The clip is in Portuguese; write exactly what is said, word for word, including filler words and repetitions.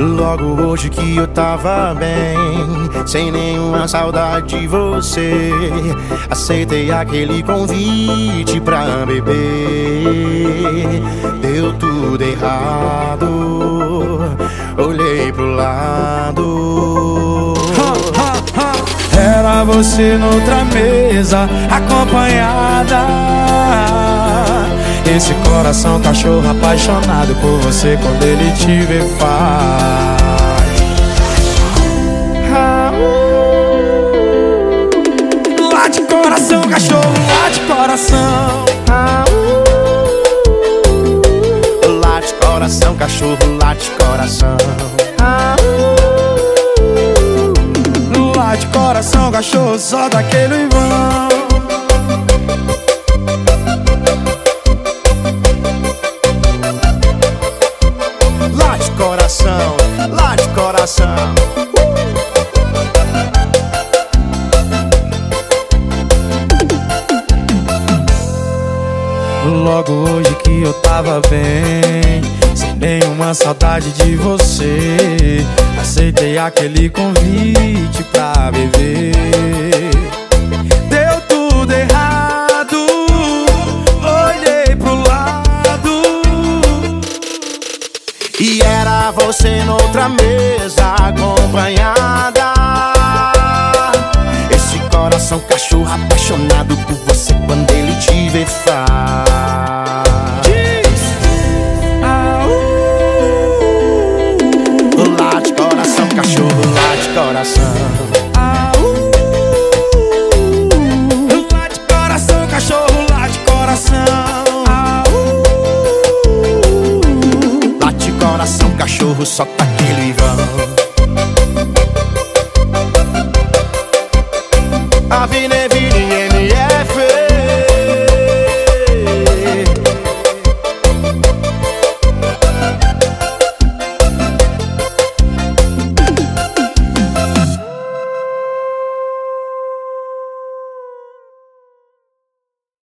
Logo hoje que eu tava bem, sem nenhuma saudade de você, aceitei aquele convite pra beber. Deu tudo errado, olhei pro lado. Era você noutra mesa, acompanhada. Esse coração cachorro apaixonado por você, quando ele te vê faz. Late coração, cachorro, late coração. Late coração, cachorro, late coração. Late coração, cachorro, solta aquele vão. Late coração, late coração. Logo hoje que eu tava bem, sem nenhuma saudade de você, aceitei aquele convite pra beber. Deu tudo errado, olhei pro lado. E era você noutra mesa, acompanhada. Esse coração cachorro apaixonado por você, quando ele te vê faz. Late coração, cachorro, late coração. Late coração, cachorro, late coração. Late coração, cachorro, solta aquele vão. Avenida